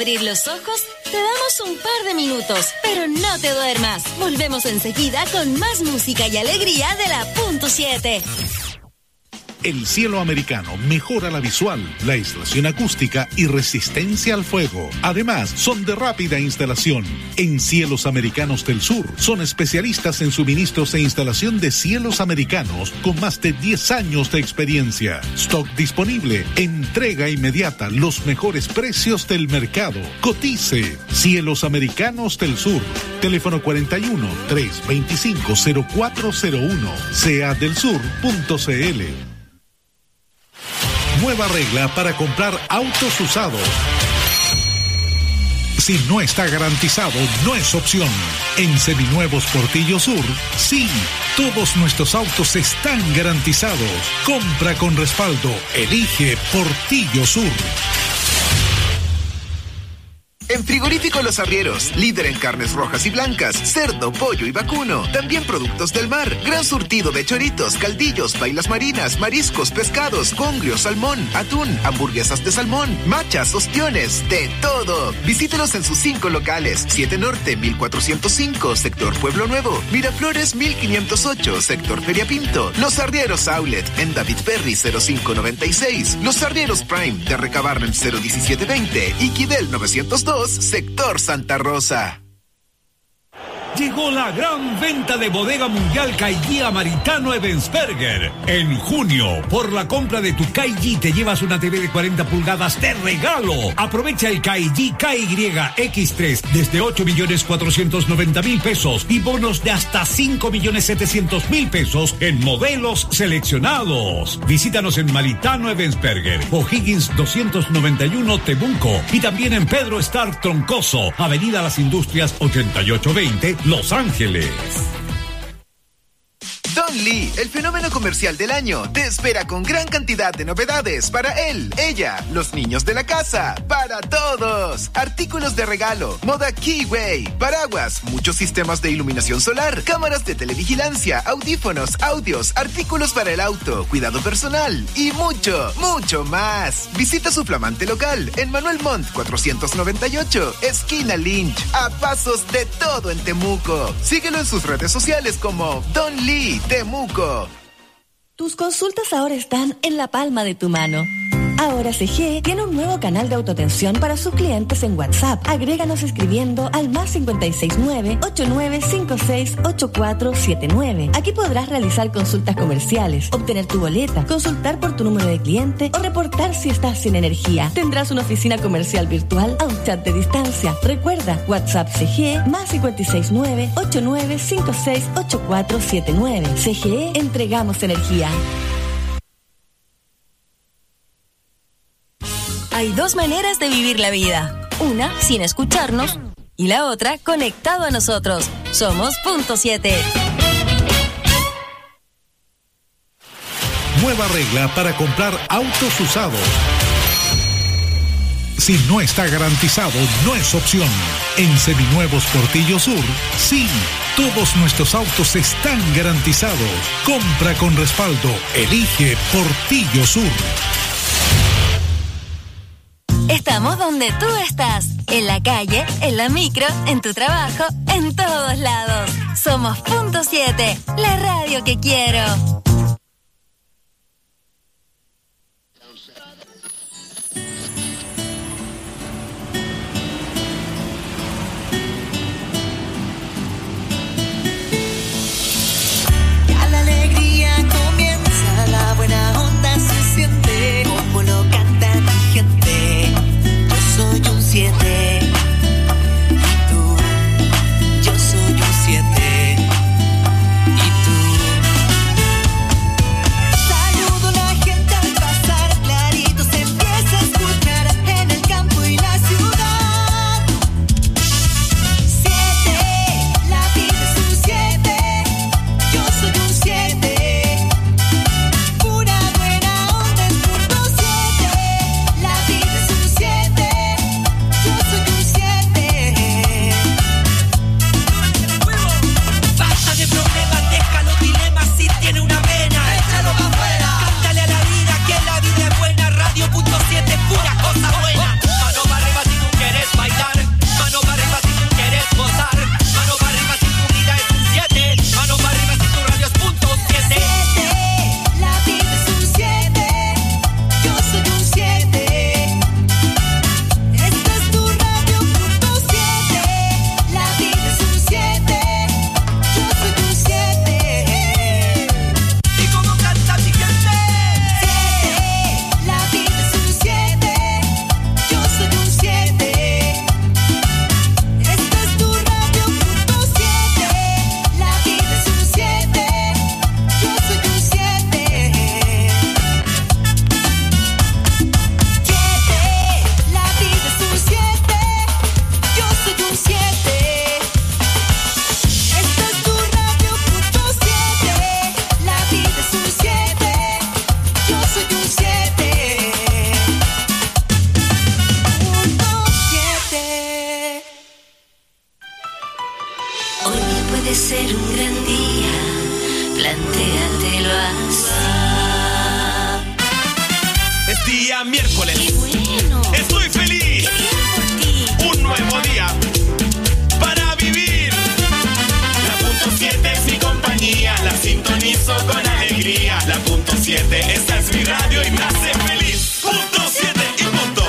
abrir los ojos, te damos un par de minutos, pero no te duermas. Volvemos enseguida con más música y alegría de la Punto 7. El cielo americano mejora la visual, la aislación acústica y resistencia al fuego. Además, son de rápida instalación. En Cielos Americanos del Sur, son especialistas en suministros e instalación de cielos americanos con más de 10 años de experiencia. Stock disponible, entrega inmediata, los mejores precios del mercado. Cotice. Cielos Americanos del Sur. Teléfono 41-325-0401. seadelsur.cl. Nueva regla para comprar autos usados. Si no está garantizado, no es opción. En Seminuevos Portillo Sur, sí, todos nuestros autos están garantizados. Compra con respaldo. Elige Portillo Sur. En Frigorífico Los Arrieros, líder en carnes rojas y blancas, cerdo, pollo y vacuno. También productos del mar, gran surtido de choritos, caldillos, bailas marinas, mariscos, pescados, congrios, salmón, atún, hamburguesas de salmón, machas, ostiones, de todo. Visítelos en sus 5 locales: 7 Norte, 1405, Sector Pueblo Nuevo; Miraflores, 1508, Sector Feria Pinto; Los Arrieros Outlet, en David Ferry, 0596; Los Arrieros Prime, de Recabarren, 01720, y Quidel 902, Sector Santa Rosa. Llegó la gran venta de Bodega Mundial KG Maritano Ebensberger. En junio, por la compra de tu KG te llevas una TV de 40 pulgadas de regalo. Aprovecha el KG KYX3 desde 8.490.000 pesos y bonos de hasta 5.700.000 pesos en modelos seleccionados. Visítanos en Maritano Ebensberger, O'Higgins 291 Temuco, y también en Pedro Star Troncoso, Avenida Las Industrias 8820, Los Ángeles. Don Lee, el fenómeno comercial del año, te espera con gran cantidad de novedades para él, ella, los niños de la casa, para todos. Artículos de regalo, moda Keyway, paraguas, muchos sistemas de iluminación solar, cámaras de televigilancia, audífonos, audios, artículos para el auto, cuidado personal y mucho, mucho más. Visita su flamante local en Manuel Montt 498, esquina Lynch, a pasos de todo en Temuco. Síguelo en sus redes sociales como Don Lee Temuco. Tus consultas ahora están en la palma de tu mano. Ahora CG tiene un nuevo canal de autoatención para sus clientes en WhatsApp. Agréganos escribiendo al +569 8956 8479. Aquí podrás realizar consultas comerciales, obtener tu boleta, consultar por tu número de cliente o reportar si estás sin energía. Tendrás una oficina comercial virtual a un chat de distancia. Recuerda, WhatsApp CG +569 8956 8479. CGE, entregamos energía. Hay dos maneras de vivir la vida. Una, sin escucharnos, y la otra, conectado a nosotros. Somos Punto 7. Nueva regla para comprar autos usados. Si no está garantizado, no es opción. En Seminuevos Portillo Sur, sí, todos nuestros autos están garantizados. Compra con respaldo. Elige Portillo Sur. Estamos donde tú estás, en la calle, en la micro, en tu trabajo, en todos lados. Somos Punto 7, la radio que quiero. Ya la alegría comienza, la buena onda se siente, como lo canta mi gente. Yo soy un 7 y tú, yo soy un 7 y tú. puede ser un gran día, plantéatelo así. Es día miércoles. ¡Qué bueno! Estoy feliz. ¡Qué bien por ti! Un nuevo día para vivir. La punto 7 es mi compañía, la sintonizo con alegría. La punto 7, esta es mi radio y me hace feliz. Punto 7 y punto.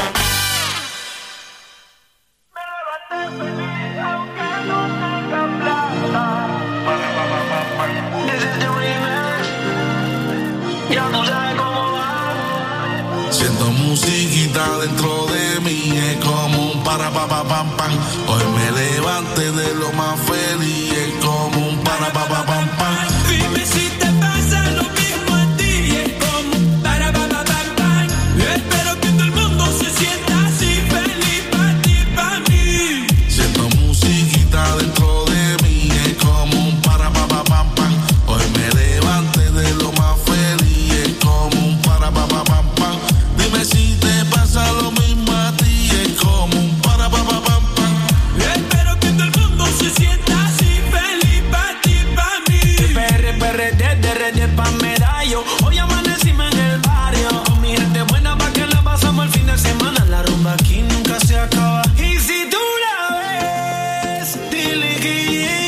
Siento musiquita dentro de mí, es como un para pa pa pam pam. Hoy me levanté de lo más feliz, es como un para pa pa pam pam. Dime si te pasa lo mismo a ti, es como un para pa pa pam pam. Espero que todo el mundo se sienta así, feliz pa' ti, pa' mí. Siento musiquita dentro de mí, es como un para pa pa pam pam. Hoy me levanté de lo más feliz, es como un para pa pa pam pam. Dime si te pasa lo mismo a ti, es como un para pa pa pam pam. Espero que todo el mundo se sienta así, feliz pa' ti, pa' mí. PRD pa' medallo. Hoy amanecimos en el barrio con mi gente buena pa' que la pasamos el fin de semana. La rumba aquí nunca se acaba. Y si tú la ves, dile que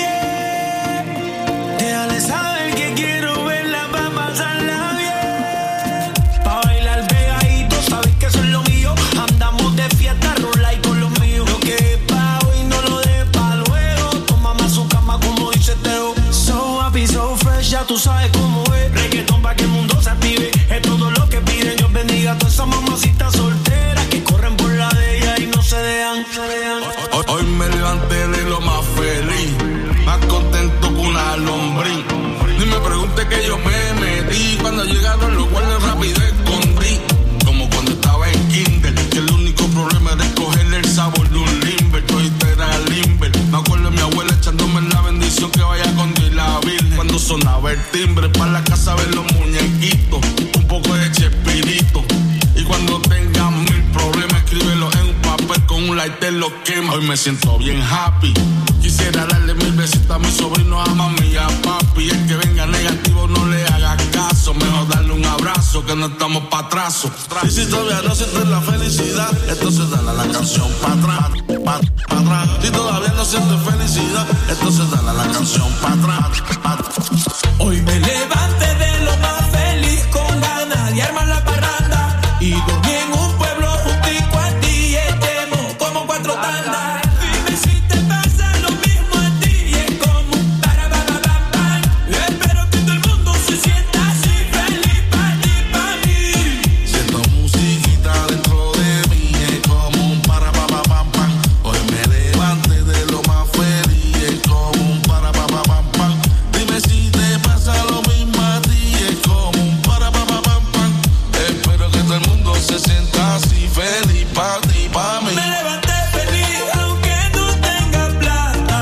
yeah. Déjale saber que quiero verla pa' pasarla bien. Pa' bailar pegadito, sabes que eso es lo mío. Andamos de fiesta, rola y con los míos. Lo que es pa' hoy no lo de pa' luego. Toma más su cama como dice Teo. So happy, so fresh, ya tú sabes cómo es. Reggaetón pa' que el mundo se active. Es todo lo que piden. Dios bendiga a todas esas mamacitas solteras que corren por la de ella y no se dejan. Hoy me levanté de lo más feliz, más contento que una lombriz. Ni me pregunte que yo me metí, cuando llegaron los guardias rápido escondí. Como cuando estaba en kinder, que el único problema era escogerle el sabor de un limber. Todita era limber. Me acuerdo de mi abuela echándome la bendición que vaya con Dios y la Virgen. Cuando sonaba el timbre, para la casa ver los muñequitos, un poco de Chespirito. Y cuando tengan 1000 problemas, escríbelo en un papel con un lighter, lo quema. Hoy me siento bien happy. Quisiera darle 1000 besitos a mi sobrino, a mami y a papi. El que venga negativo no le haga caso. Mejor darle un abrazo que no estamos pa' atraso. Y si todavía no sientes la felicidad, entonces dale a la canción pa' atrás, pa' atrás. Si todavía no sientes felicidad, entonces dale a la canción pa' atrás, pa' atrás. Hoy me levanté de lo más feliz con ganas de armar la parranda. Y dormí en un pueblo juntico a ti y estemos como 4 tandas. Dime si te pasa lo mismo a ti, es como un para pa pa pam pam. Espero que todo el mundo se sienta así, feliz pa' ti, pa' mí. Siento musiquita dentro de mí, es como un para pa pa pam pam. Hoy me levanté de lo más feliz, es como un para pa pa pam pam. Dime si te pasa lo mismo a ti, es como un para pa pa pam pam. Espero que todo el mundo se sienta así, feliz pa' ti, pa' mí. Me levanté feliz aunque no tenga plata.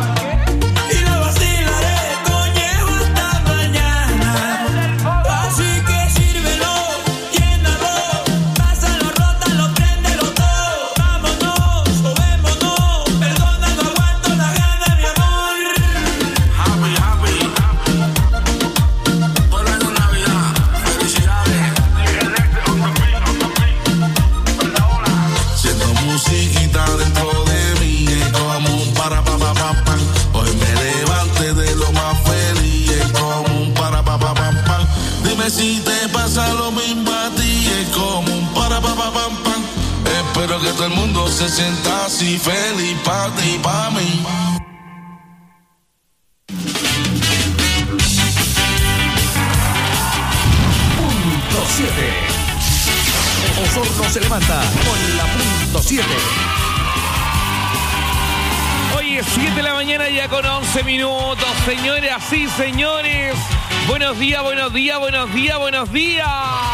Y la vacilaré, coñejo, hasta mañana. Así que sírvelo, llénalo. Pásalo, rótalo, préndelo todo. Vámonos o vémonos. Perdona, no aguanto la gana, mi amor. Happy, happy. Por la Navidad, felicidades. Siento musiquita dentro de mí, es como un para pa pa pam pam. Hoy me levanté de lo más feliz, es como un para pa pa pam pam. Dime si te pasa lo mismo a ti, es como un para pa pa pam pam. Espero que todo el mundo se sienta así, feliz pa' ti, pa' mí. Punto 7. Osorno se levanta con la punto 7. Hoy es 7 de la mañana ya con 11 minutos. Señoras y señores, buenos días, buenos días, buenos días, buenos días.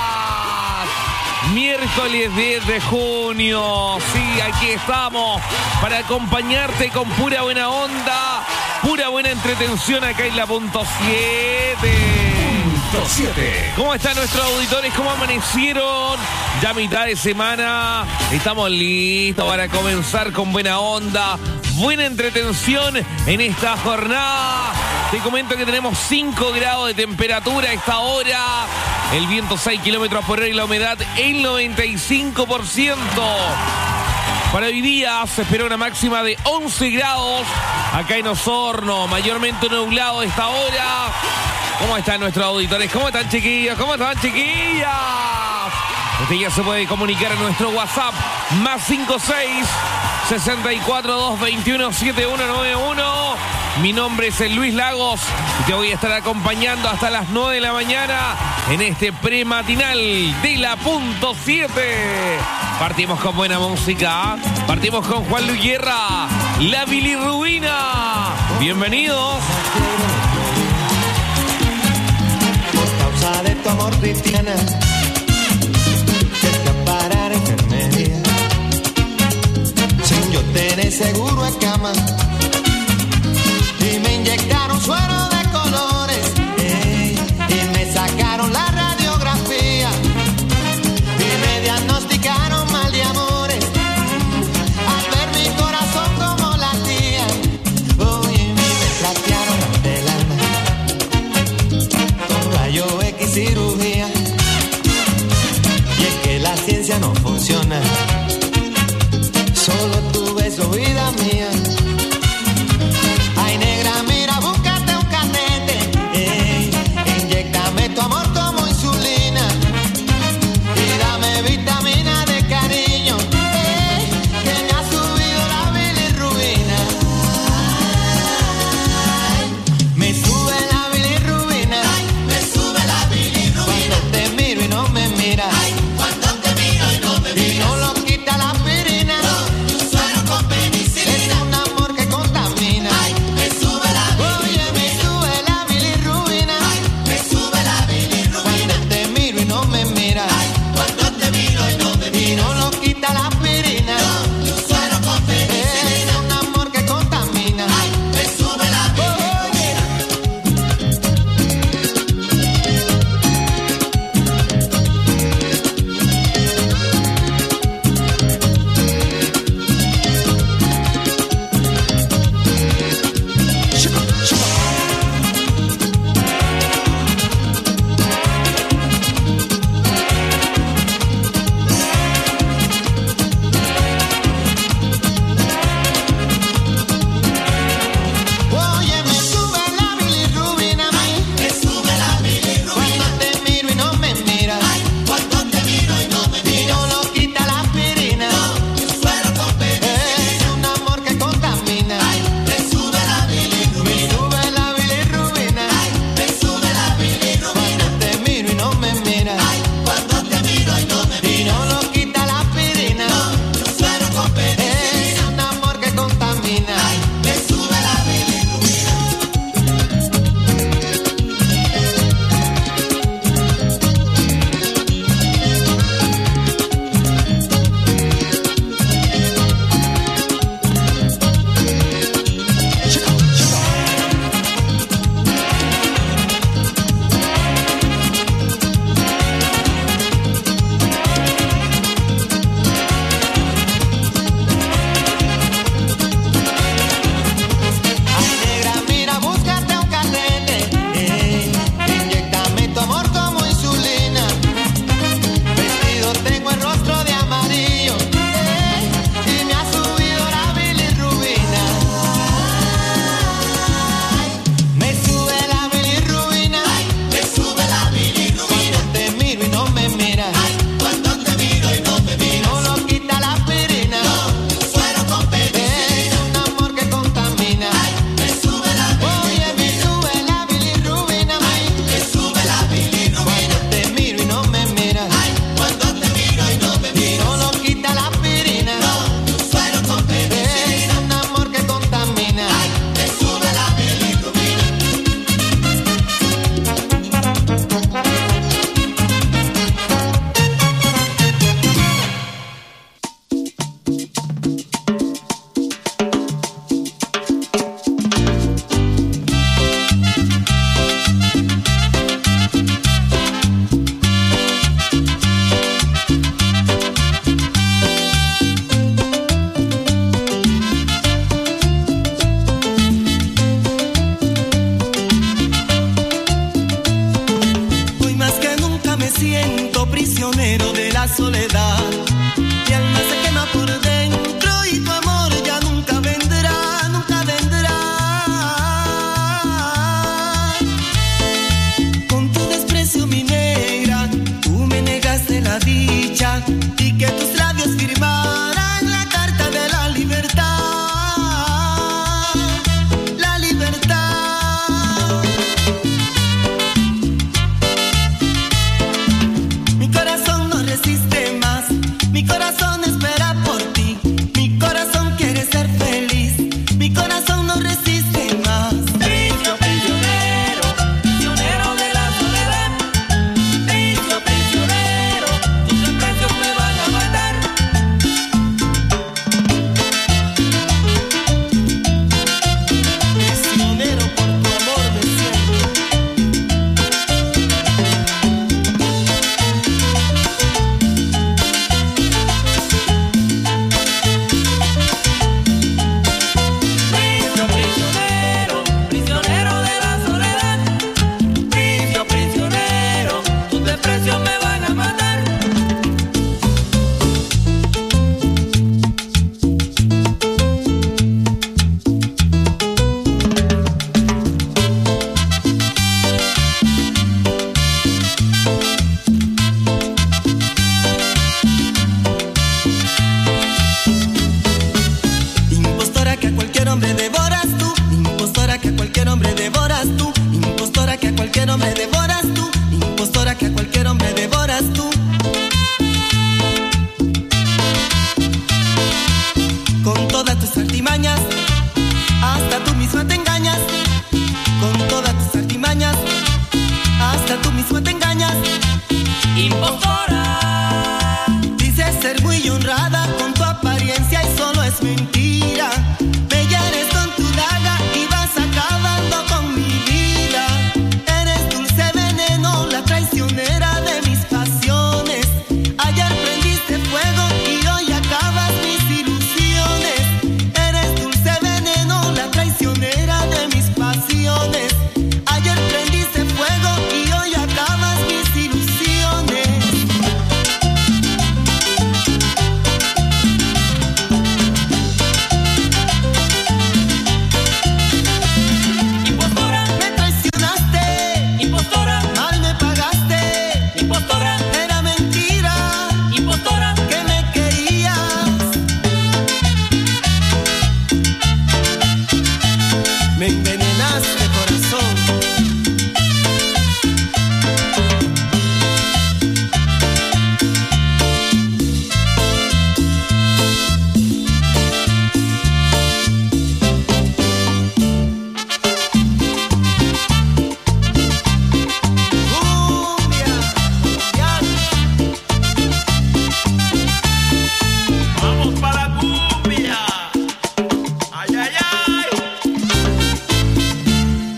Miércoles 10 de junio. Sí, aquí estamos para acompañarte con pura buena onda, pura buena entretención acá en la punto 7. ¿Cómo están nuestros auditores? ¿Cómo amanecieron? Ya mitad de semana. Estamos listos para comenzar con buena onda, buena entretención en esta jornada. Te comento que tenemos 5 grados de temperatura a esta hora. El viento 6 kilómetros por hora y la humedad el 95%. Para hoy día se espera una máxima de 11 grados acá en Osorno, mayormente nublado a esta hora. ¿Cómo están nuestros auditores? ¿Cómo están, chiquillos? ¿Cómo están, chiquillas? Usted ya se puede comunicar a nuestro WhatsApp +56 64 221 7191. Mi nombre es el Luis Lagos y te voy a estar acompañando hasta las 9 de la mañana en este prematinal de la punto 7. Partimos con buena música. Partimos con Juan Luis Guerra, la bilirrubina. Bienvenidos. Por causa de tu amor, Cristiana, te fui a parar a enfermería. Sin yo tener seguro en cama. Y me inyectaron suero de colores, y me sacaron la radiografía, y me diagnosticaron mal de amores, al ver mi corazón como latía. Oye, me trastearon del alma con rayo X cirugía, y es que la ciencia no funciona, solo tu beso, vida mía. Ay, negra, mira, búscate un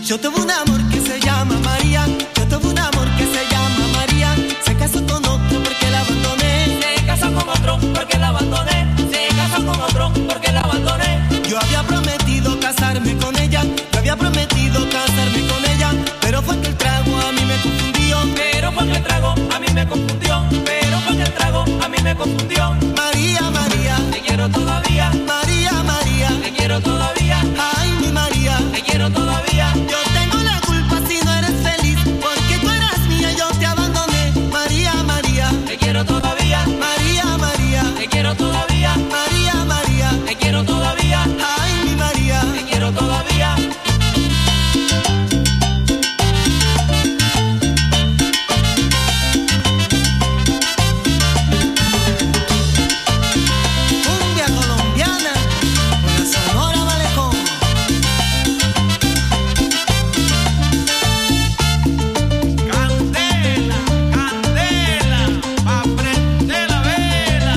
Yo tuve un amor que se llama María. Yo tuve un amor que se llama María. Se casó con otro porque la abandoné. Se casó con otro porque la abandoné. Se casó con otro porque la abandoné. Yo había prometido casarme con ella. Yo había prometido casarme con ella. Pero fue que el trago a mí me confundió. Pero fue que el trago a mí me confundió. Pero fue que el trago a mí me confundió. María, María, te quiero todavía. María, María, te quiero todavía. Ay, mi María, te quiero todavía. Yo tengo la culpa si no eres feliz, porque tú eras mía y yo te abandoné. María, María, te quiero todavía. María, María, te quiero todavía. María, María, te quiero todavía. Ay, mi María, te quiero todavía. Cumbia colombiana con la Sonora Malecón. Candela, candela, pa' prender la vela.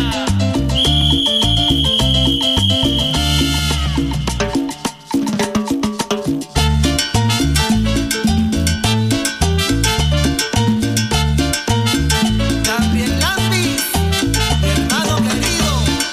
Gabriel Lambis, mi hermano querido.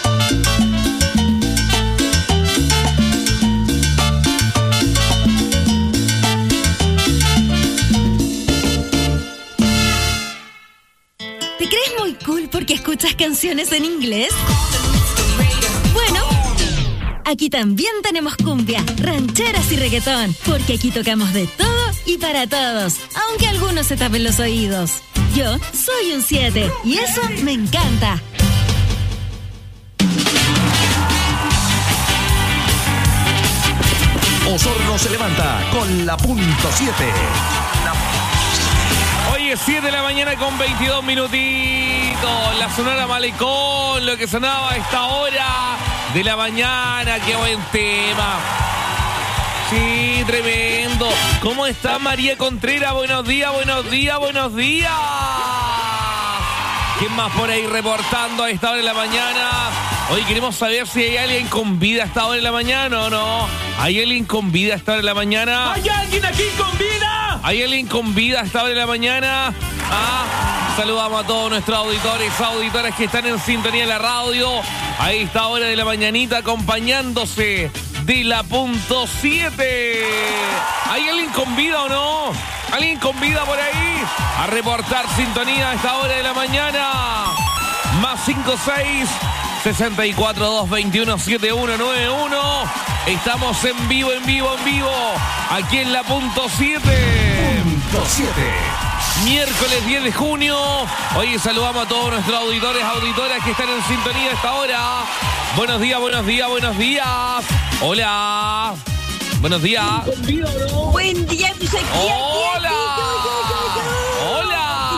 ¿Te crees muy cool porque escuchas canciones en inglés? Bueno, aquí también tenemos cumbia, rancheras y reggaetón, porque aquí tocamos de todo y para todos, aunque algunos se tapen los oídos. Yo soy un 7 y eso me encanta. Osorno se levanta con la punto 7. Hoy es 7 de la mañana con 22 minutitos. La Sonora Malecón, lo que sonaba a esta hora de la mañana. Qué buen tema. Sí, tremendo. ¿Cómo está María Contreras? Buenos días, buenos días, buenos días. ¿Quién más por ahí reportando a esta hora de la mañana? Hoy queremos saber si hay alguien con vida a esta hora de la mañana o no. ¿Hay alguien con vida a esta hora de la mañana? ¿Hay alguien aquí con vida? ¿Hay alguien con vida a esta hora de la mañana? Saludamos a todos nuestros auditores, auditoras que están en sintonía de la radio. A esta hora de la mañanita acompañándose de la punto 7. ¿Hay alguien con vida o no? ¿Alguien con vida por ahí? A reportar sintonía a esta hora de la mañana. Más 56 64 221 7191. Estamos en vivo, en vivo, en vivo. Aquí en la punto 7. Punto 7. Miércoles 10 de junio. Hoy saludamos a todos nuestros auditores, auditoras que están en sintonía a esta hora. Buenos días, buenos días, buenos días. Hola. Buenos días. Buen día, pues aquí. Hola. Hola.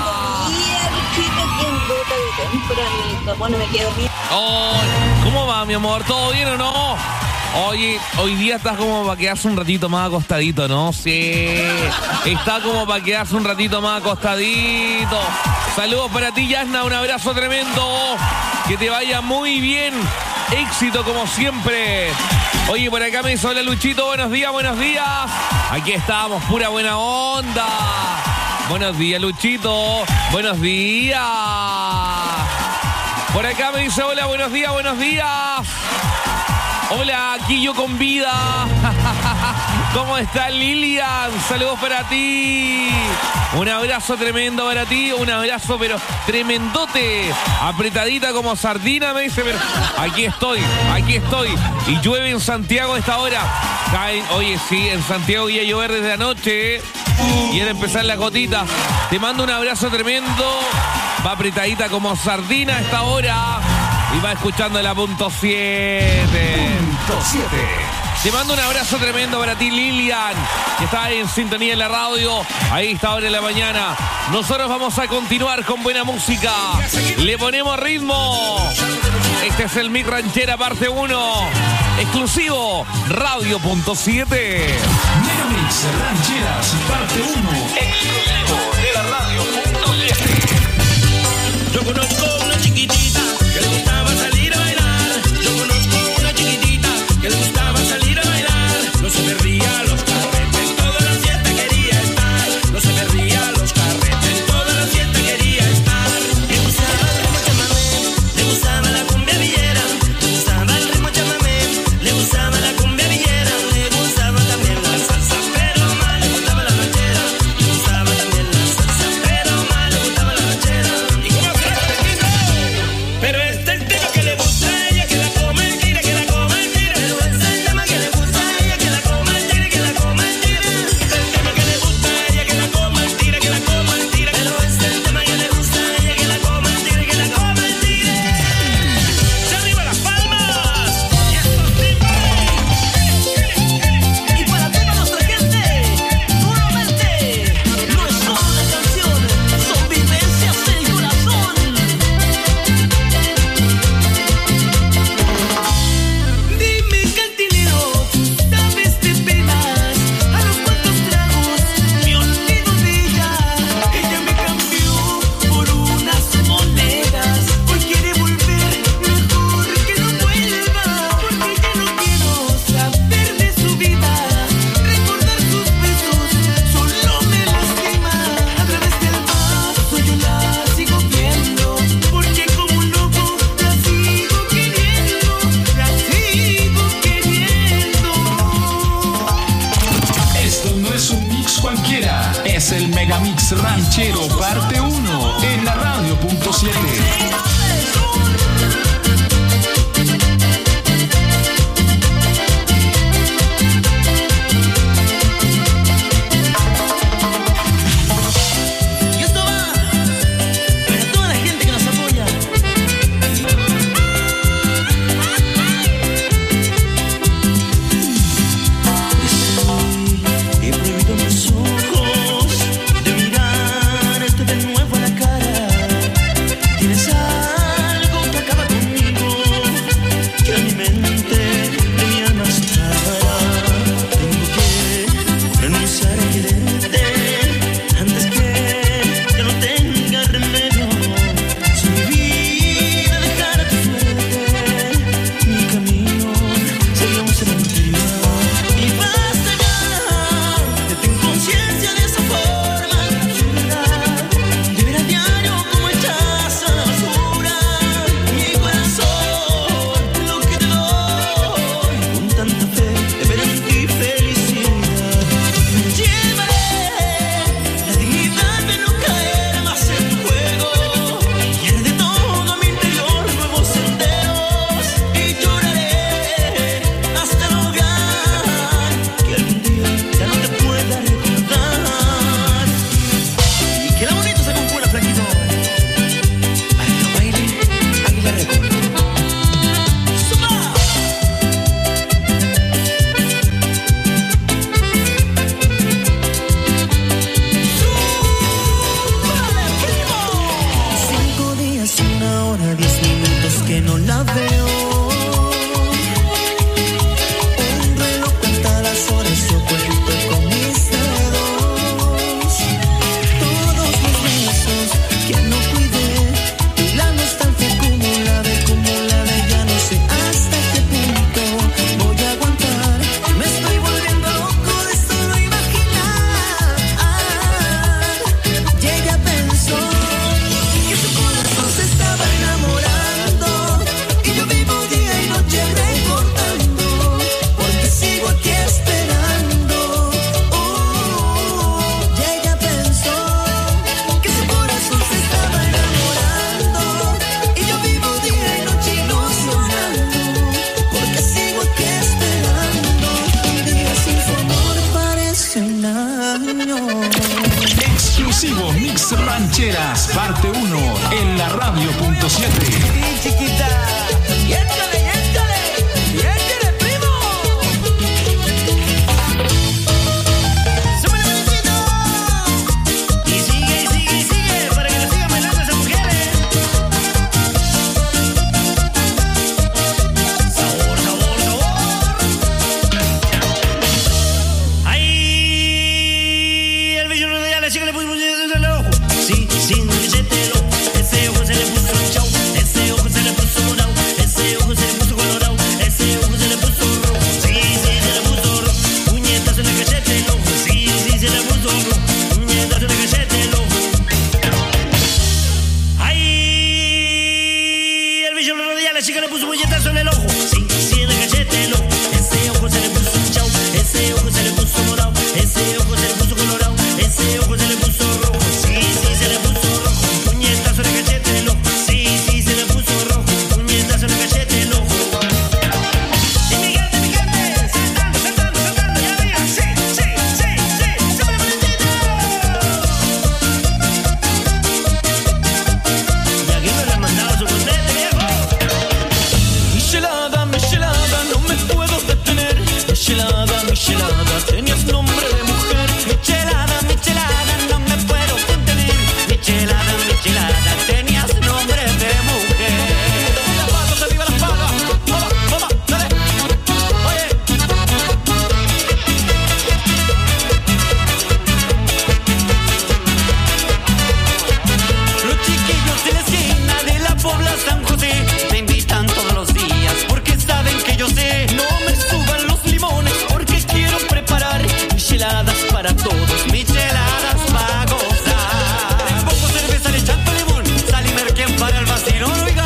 Bueno, me quedo bien. ¿Cómo va, mi amor? ¿Todo bien o no? Oye, hoy día estás como para quedarse un ratito más acostadito, ¿no? Sí. Está como para quedarse un ratito más acostadito. Saludos para ti, Yasna. Un abrazo tremendo. Que te vaya muy bien. Éxito como siempre. Oye, por acá me dice, hola Luchito, buenos días, buenos días. Aquí estamos, pura buena onda. Buenos días, Luchito. Buenos días. Por acá me dice, hola, buenos días, buenos días. Hola, aquí yo con vida. ¿Cómo está Lilian? Saludos para ti. Un abrazo tremendo para ti. Un abrazo, pero tremendote. Apretadita como sardina, me dice. Pero aquí estoy, aquí estoy. Y llueve en Santiago a esta hora. Caen, oye, sí, en Santiago iba a llover desde anoche. Y era empezar la gotita. Te mando un abrazo tremendo. Va apretadita como sardina a esta hora. Y va escuchando la punto 7. Punto 7. Te mando un abrazo tremendo para ti, Lilian, que está en sintonía en la radio. Ahí está ahora en la mañana. Nosotros vamos a continuar con buena música. Le ponemos ritmo. Este es el Mix Ranchera parte 1. Exclusivo Radio.7. Megamix Rancheras parte 1. Exclusivo de la Radio.7. Yo conozco una chiquitita que le gustaba salir a bailar. Yo conozco una chiquitita que le gustaba salir a bailar. No se perdía los carretes, todo Mix Ranchero parte 1 en la radio.7. Exclusivo Mix Rancheras parte 1 en la radio.7. Chiquita, y échale, primo. Súbele, manicito. Y sigue, para que lo sigan bailando esas mujeres. Sabor. Ay, el bello no de la chica le puso el ojo. Sí, sin billete. Ese ojo se le puso chau, ese ojo se le puso morado, ese ojo se le puso colorado, ese ojo se le puso rojo. Sí, se le puso rojo. Puñetazo en la cachete el ojo. Sí, se le puso rojo. Puñetazo en la cachete el ojo. Ay, el bicho lo rodea, la chica le puso puñetazo en el ojo. Sí, en la cachete el ojo. Ese ojo se le puso chau, ese ojo se le puso morado, ese ojo se le puso colorado, ese ojo se le puso rojo. Sí, se le puso rojo. Puñetazo en la cachete el ojo. Sí, se le puso rojo. Puñetazo en la cachete el ojo. Y mi gente, saltando, ya arriba. Sí, súbele, manicito. Y aquí me le han mandado su contete, viejo. Michelada, no me puedo detener. Michelada, tenías nombre de mujer. Michelada, no me puedo contener. Michelada, tenías nombre de mujer. Las palmas, arriba las palmas. Vamos, dale. Oye. Los chiquillos de la esquina de la Pobla San José me invitan todos los días porque saben que yo sé. No me suban los limones porque quiero preparar micheladas para todos, micheladas para gozar. Le pongo cerveza, le echan limón, sal y merquén para el vacilón. Oiga,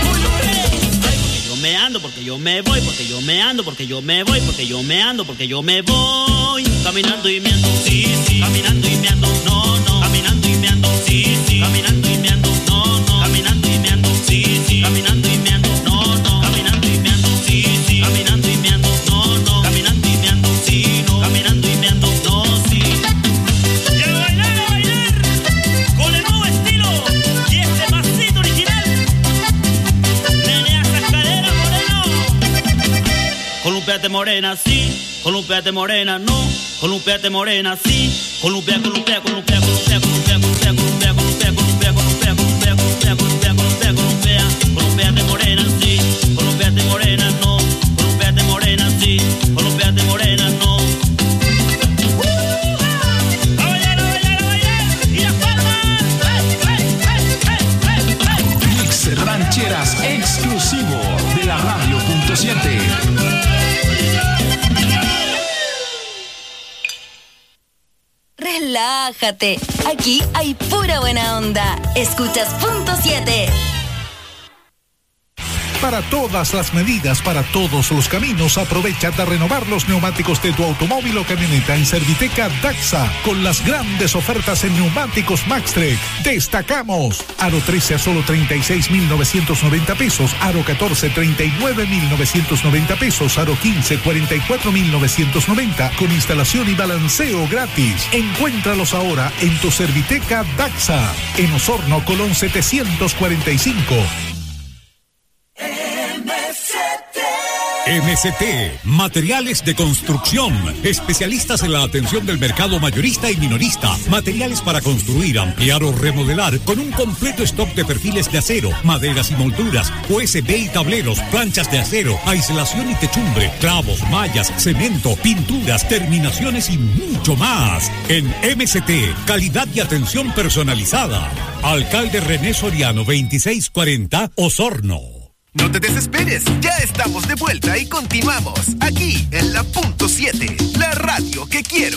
yo me ando porque yo me voy, porque yo me ando, porque yo me voy, porque yo me ando, porque yo me voy. Caminando y meando, sí, caminando y meando, no, caminando caminando y meando, sí, sí, caminando y meando, no, no, caminando y meando, sí, sí, caminando y meando, no, no, caminando y meando, sí, sí, caminando y meando, no, no, caminando y meando, sí, no, caminando y meando, no, sí. Y a bailar con el nuevo estilo y este pasito original. Menea esas caderas, moreno. Columpiate morena, sí, columpiate morena, no, columpiate morena, sí, columpia, columpia, columpia, columpia, columpia, columpia, columpia, columpia, columpia, columpia, columpia, columpia, columpia, columpia, columpiate morena, sí, columpiate morena, no, columpiate morena, sí, columpiate morena, no. A bailar, a bailar, a bailar, y las palmas. Mix Rancheras exclusivo de la Radio.7. Relájate, aquí hay pura buena onda. Escuchas Punto 7. Para todas las medidas, para todos los caminos, aprovecha de renovar los neumáticos de tu automóvil o camioneta en Serviteca Daxa, con las grandes ofertas en neumáticos Maxtrek. Destacamos: aro 13 a solo 36.990 pesos, aro 14 39.990 pesos, aro 15 44.990 con instalación y balanceo gratis. Encuéntralos ahora en tu Serviteca Daxa, en Osorno, Colón 745. MCT, materiales de construcción, especialistas en la atención del mercado mayorista y minorista, materiales para construir, ampliar o remodelar, con un completo stock de perfiles de acero, maderas y molduras, USB y tableros, planchas de acero, aislación y techumbre, clavos, mallas, cemento, pinturas, terminaciones y mucho más. En MCT, calidad y atención personalizada. Alcalde René Soriano, 2640, Osorno. No te desesperes, ya estamos de vuelta y continuamos aquí en la Punto 7, la radio que quiero.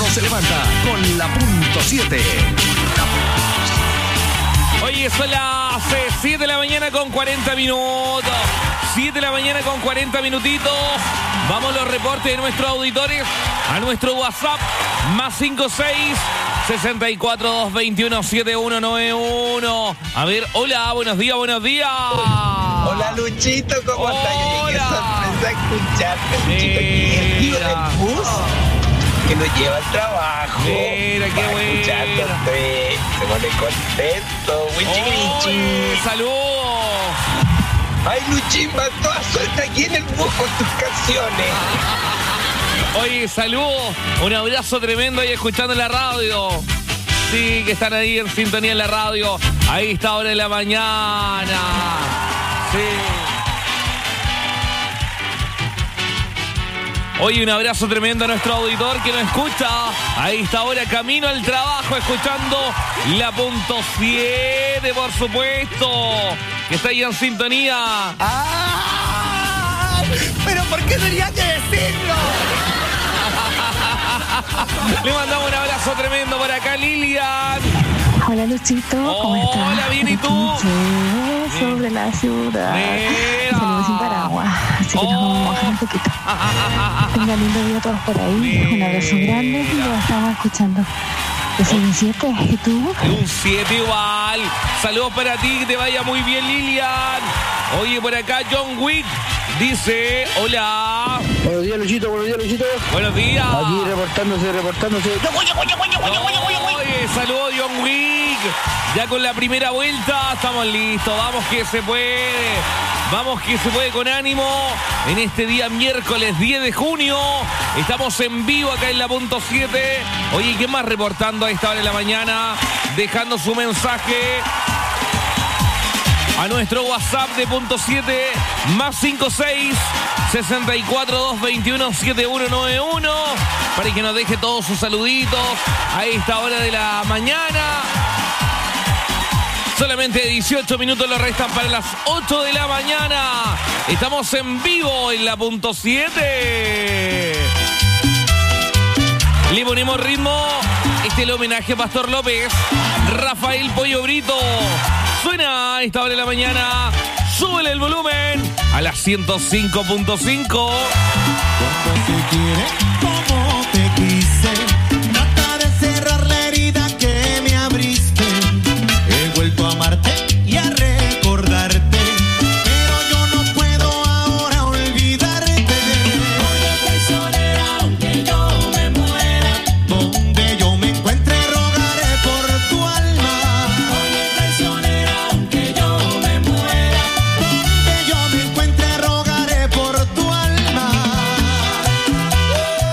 se levanta con la punto 7. Oye, son las 7 de la mañana con 40 minutos. 7 de la mañana con 40 minutitos. Vamos a los reportes de nuestros auditores a nuestro WhatsApp +561-64221-7191. A ver, hola, buenos días, buenos días. Hola Luchito, ¿cómo estás? Qué sorpresa escucharte, Luchito, que el tío del bus que nos lleva al trabajo. Mira, qué bueno. Escuchándote, se pone contento. Wichi. ¡Saludos! Ay, Luchín, va toda suelta aquí en el bus con tus canciones. Oye, saludos, un abrazo tremendo ahí escuchando la radio. Sí, que están ahí en sintonía en la radio. Ahí está hora de la mañana. Sí. Oye, un abrazo tremendo a nuestro auditor que nos escucha. Ahí está ahora camino al trabajo escuchando la punto 7, por supuesto. Que está ahí en sintonía. ¡Ah! ¿Pero por qué tenía que decirlo? Le mandamos un abrazo tremendo por acá, Lilian. Hola Luchito, ¿cómo estás? Hola, bien, ¿y tú? Sobre la ciudad. Saludos sin paraguas, así que nos vamos a mojar un poquito. Tengan lindo día todos por ahí. Un abrazo grande y lo estamos escuchando. Yo soy un 7, ¿y tú? Un 7 igual. Saludos para ti, que te vaya muy bien, Lilian. Oye, por acá John Wick dice, hola. Buenos días, Luchito, buenos días, Luchito. Buenos días. Aquí reportándose. Oye, saludos John Wick. Ya con la primera vuelta estamos listos. Vamos que se puede. Vamos que se puede con ánimo. En este día miércoles 10 de junio. Estamos en vivo acá en la punto 7. Oye, ¿qué más reportando a esta hora de la mañana? Dejando su mensaje a nuestro WhatsApp de punto 7 +56-64-221-7191 para que nos deje todos sus saluditos a esta hora de la mañana. Solamente 18 minutos lo restan para las 8 de la mañana. Estamos en vivo en la punto 7. Le ponemos ritmo. Este es el homenaje a Pastor López. Rafael Pollo Brito. Suena a esta hora de la mañana. Súbele el volumen a las 105.5. Como se quiere, como te quise. Trata de cerrar la herida que me abriste. He vuelto a amarte y a recordarte. Pero yo no puedo ahora olvidarte. Oye, traicionera, aunque yo me muera. Donde yo me encuentre, rogaré por tu alma. Oye, traicionera, aunque yo me muera. Donde yo me encuentre, rogaré por tu alma.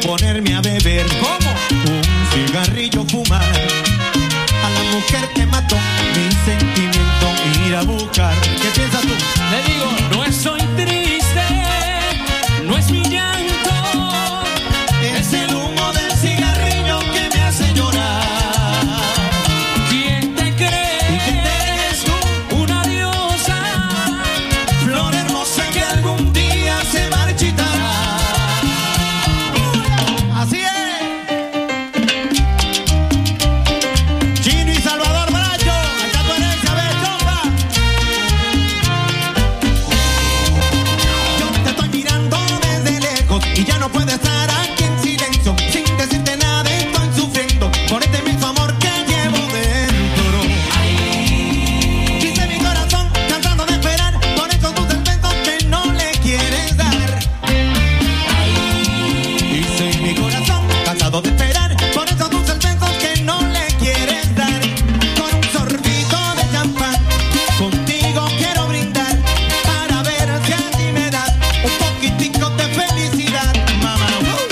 ponerme a beber. ¿Cómo? Un cigarrillo fumar. A la mujer que mató mi sentimiento ir a buscar. ¿Qué piensas tú? Le digo, no estoy triste, no es mi llanto, es el humo del cigarrillo que me hace llorar. ¿Quién te cree? ¿Y quién eres tú? Una diosa, Flor hermosa que algún día se marchitará. Así es. Chino y Salvador Bracho, acá tu herencia, ve, chompa. Yo te estoy mirando desde lejos y ya no puedo estar aquí en silencio. Sin decirte nada estoy sufriendo por este mismo amor que llevo dentro. Dice mi corazón, cansado de esperar por esos dulces besos que no le quieres dar. Dice mi corazón, cansado de esperar por esos dulces besos que no le quieres dar. Con un sorbito de champán, contigo quiero brindar para ver si así me das un poquitico de felicidad, mamá.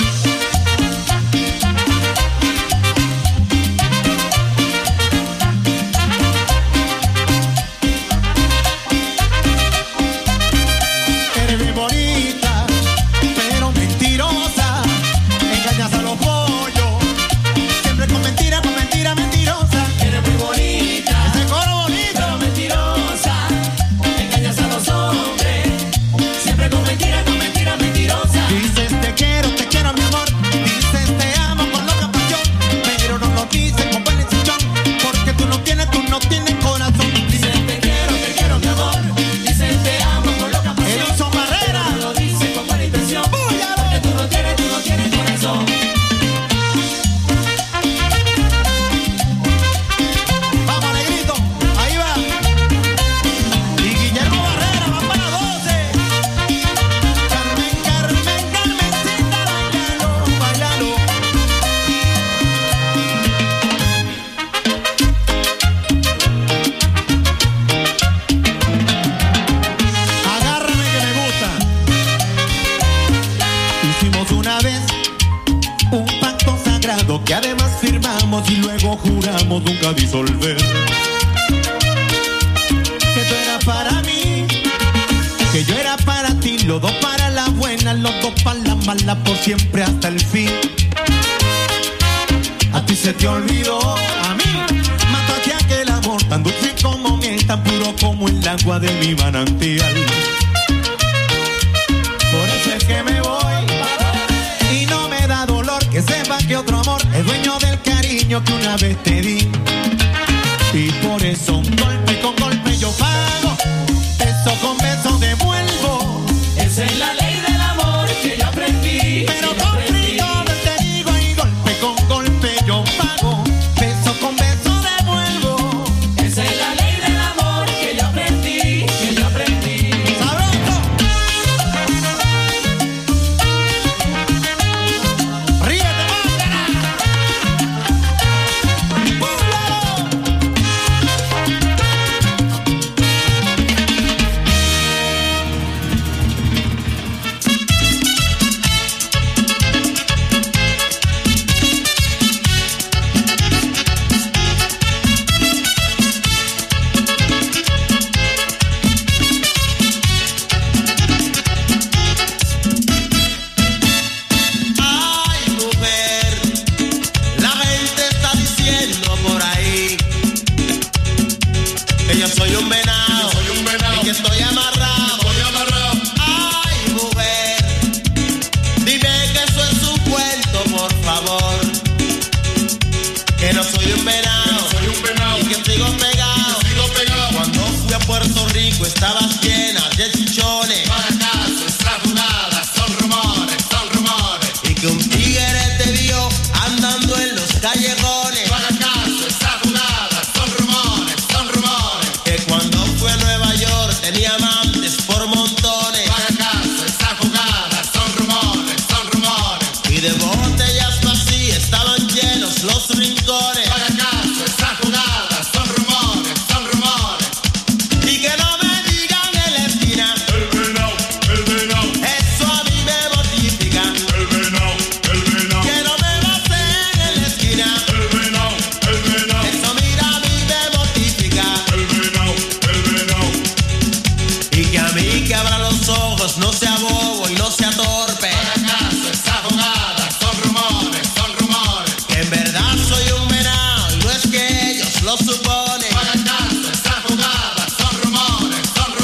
Eres bien bonita, pero mentirosa. Engañas a los pollos, siempre con mentira, mentirosa. Eres muy bonita, ese coro bonito, pero mentirosa. Engañas a los hombres, siempre con mentira, mentirosa. Dices te quiero mi amor. Dices te amo con loca pasión, pero no lo dices con buen intención, porque tú no tienes corazón. Dices te quiero mi amor. Dices te amo con loca pasión, Edison Barrera, pero no lo dices con buena intención, porque tú no tienes corazón. Vamos, negrito, ahí va. Y Guillermo Barrera va para 12. Carmencita, bailalo. Agárrame que me gusta. Hicimos una vez un pacto sagrado que además firmamos y luego juramos nunca disolver. Que tú eras para mí, que yo era para ti, los dos para la buena, los dos para la mala, por siempre hasta el fin. A ti se te olvidó, a mí mataste aquel amor tan dulce como miel, tan puro como el agua de mi manantial. Por eso es que me voy y no me da dolor que sepa que otro amor es dueño del cariño que una vez te di. Y por eso golpe con golpe yo pago, beso con beso devuelvo. Esa es la ley del amor que yo aprendí. Pero con frío te digo y golpe con golpe yo pago, beso con beso devuelvo. Esa es la ley del amor que yo aprendí, ¡sabroso! ¡Ríete, máscara! Ay, mujer, la gente está diciendo por ahí que yo soy un venado, y que estoy amarrado. Ay, mujer, dime que eso es un cuento, por favor, que no soy un venado, y que sigo pegado. Cuando fui a Puerto Rico estabas llena de chichones. Son rumores. Y que un tigre te vio andando en los callejones. Son rumores. Que cuando fue a Nueva York tenía amantes por montones. Son rumores. Y de botellas vacías estaban llenos los rincones. Son rumores. Y que no me digan el sea torpe. Haga caso, esa jugada son rumores, que en verdad soy un venado y no es que ellos lo suponen. Haga caso, esa jugada son rumores,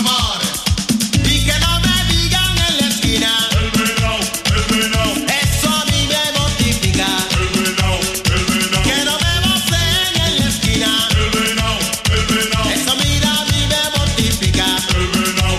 y que no me digan en la esquina. El venado, eso a mí me mortifica. El venado, que no me voceen en la esquina. El venado, eso mira a mí me mortifica. El venado.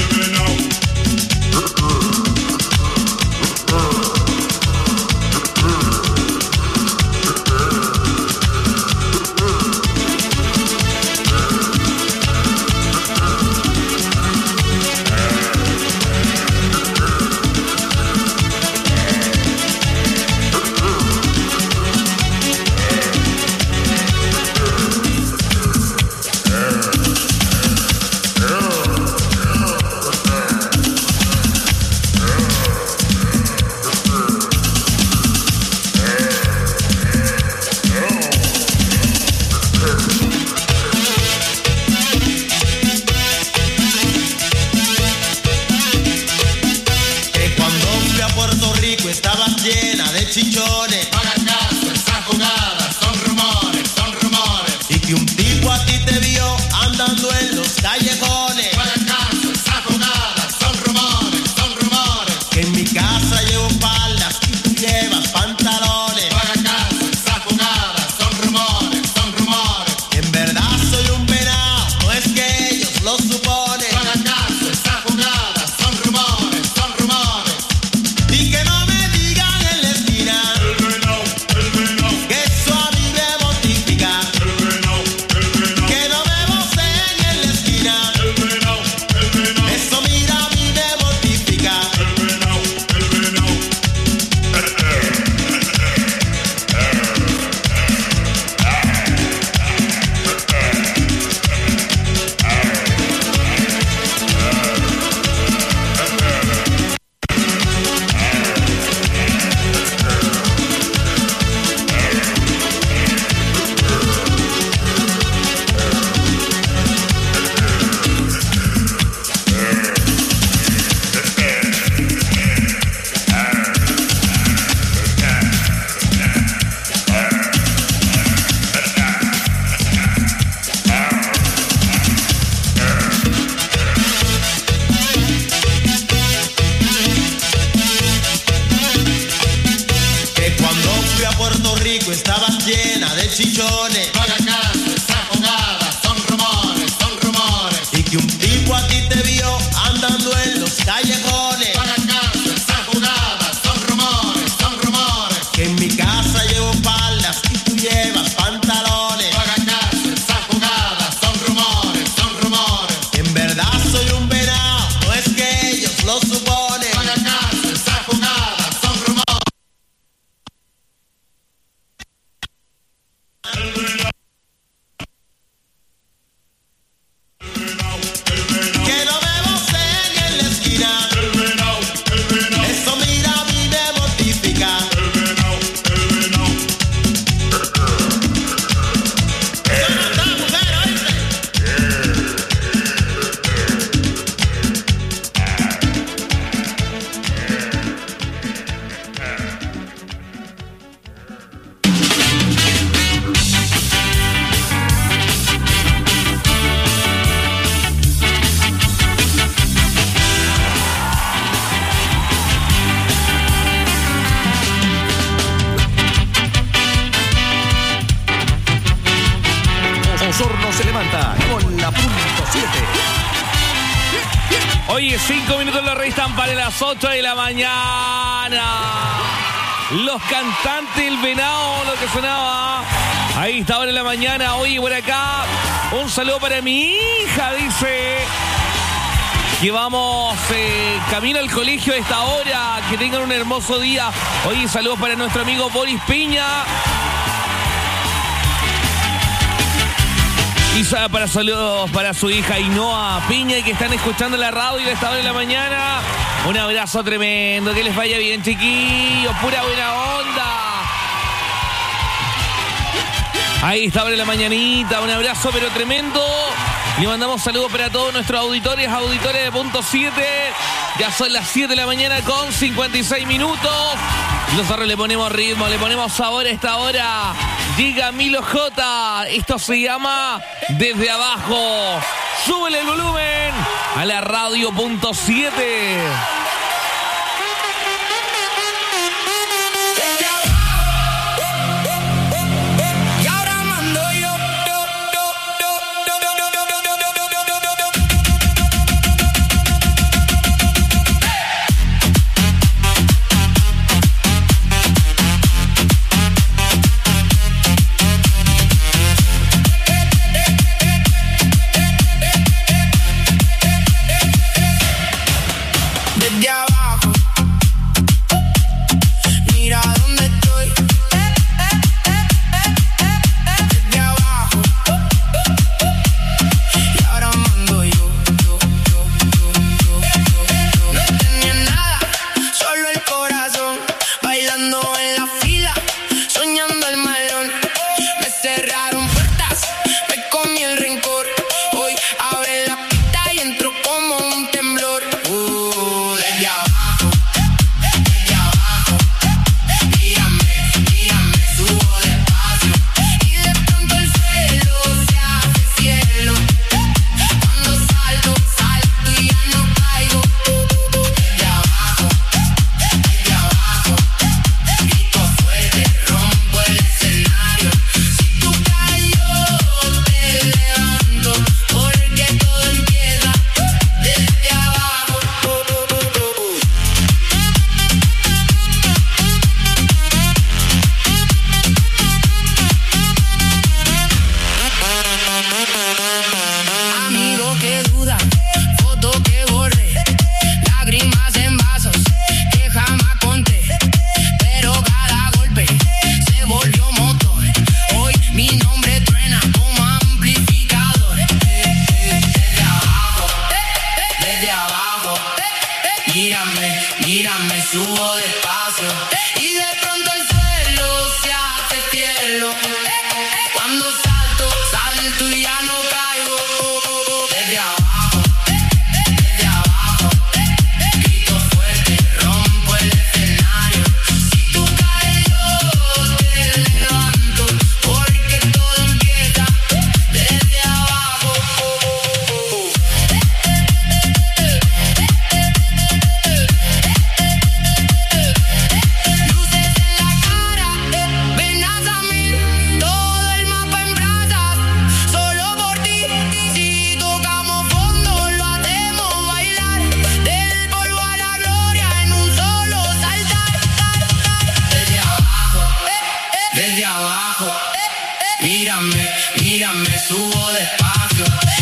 Que cuando fui a Puerto Rico estaba llena de chichones. Haga caso, esas jugadas son rumores, y que un tipo a ti te vio andando en los callejones. Haga caso, esas jugadas son rumores, que en mi casa llevo faldas y tú llevas pantalones. Haga caso, esas jugadas son rumores, que en verdad soy un venado, no es que ellos lo suponen. Haga caso, esas jugadas son rumores, y que no me digan en la esquina. El venado, que eso a mí me mortifica. El venado, que no me voceen en la esquina. El venado, eso mira a mí me mortifica. El venado. Que cuando fui a Puerto Rico estabas llena de chichones. Haga caso, esas jugadas son rumores, y que un tipo a ti te vio andando en los callejones. Haga caso, esas jugadas son rumores, que en mi casa llevo faldas y tú llevas pantalones. Haga caso, esas jugadas son rumores, que en verdad soy un venado, no es que ellos lo suponen. Haga caso, esas jugadas son rumores. Que no me voceen en la esquina. Eso mira a mí me mortifica. Eso no está, mujer, ¿oíste? Osorno se levanta con la punto 7. Oye, 5 minutos lo restan para las 8 de la mañana. Los cantantes, el venado, lo que sonaba. Ahí está ahora en la mañana. Oye, por acá, un saludo para mi hija, dice. Que vamos camino al colegio a esta hora. Que tengan un hermoso día. Oye, saludos para nuestro amigo Boris Piña. Y para saludos para su hija Ainhoa Piña, que están escuchando la radio a esta hora de la mañana. Un abrazo tremendo, que les vaya bien, chiquillos, pura buena onda. Ahí está ahora la mañanita, un abrazo pero tremendo. Le mandamos saludos para todos nuestros auditores de Punto 7. Ya son las 7 de la mañana con 56 minutos. Nosotros le ponemos ritmo, le ponemos sabor a esta hora. Llega Milo J. Esto se llama Desde Abajo. Súbele el volumen a la radio.7. Mírame, subo despacio y de pronto el suelo se hace cielo. Cuando salto y ya no caigo. Desde abajo, grito fuerte, rompo el escenario. Si tú caes yo te levanto, porque todo empieza desde abajo. Desde abajo, mírame, subo despacio